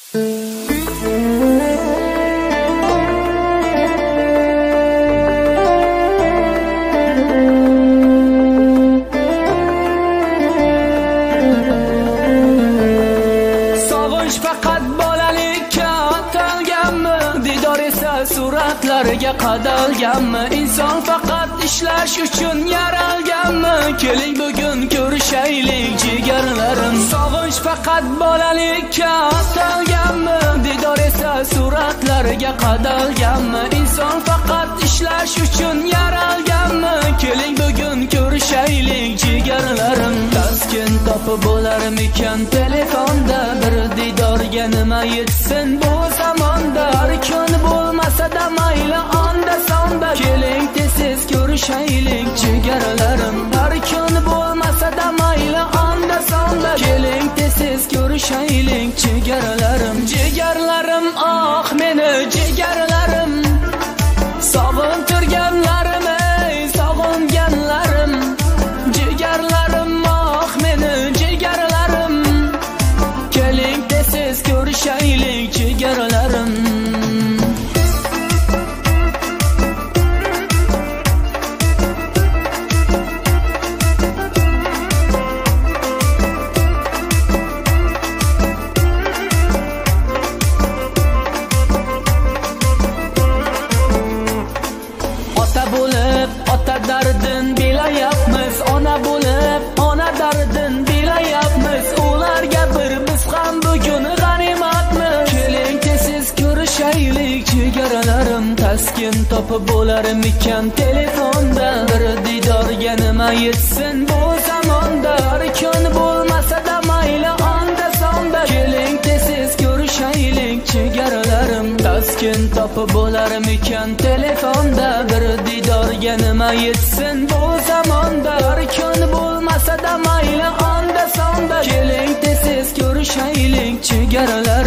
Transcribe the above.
suratlarga qadalganmi? Inson faqat ishlash uchun yaralganmi? Keling bugun ko'rishaylik jigarlarim. Sog'inch faqat bolalikka atalganmi? Didor esa suratlarga qadalganmi? Inson faqat ishlash uchun yaralganmi? Keling bugun ko'rishaylik jigarlarim. Taskin topib bo'larmikan telefonda? Bir didorga nima yetsin bu zamonda? Har kun bo'lmasa-da mayli onda sonda. Keling tez ko'rishaylik jigarlarim. Har kun bo'lmasa-da mayli onda sonda. Keling tez ko'rishaylik jigarlarim. Jigarlarim, ah meni jigarlarim. Sog'intirganlarim, ey sog'inganlarim. Jigarlarim, ah meni jigarlarim. Keling tez ko'rishaylik jigarlarim. Ota dardin bilayapmiz, ona bo'lib ona dardin bilayapmiz. Ularga bir biz ham bugun g'animatmiz. Keling tez ko'rishaylik jigarlarim. Taskin topib bo'larmikan telefonda? Bir didorga nima yetsin bu zamonda? Har kun bo'lmasa-da mayli onda sonda. Keling tez ko'rishaylik jigarlarim. Taskin topib bo'larmikan telefonda? Bir didorga nima yetsin bu zamonda? Har kun bo'lmasa-da mayli onda sonda. Keling tez ko'rishaylik jigarlarim.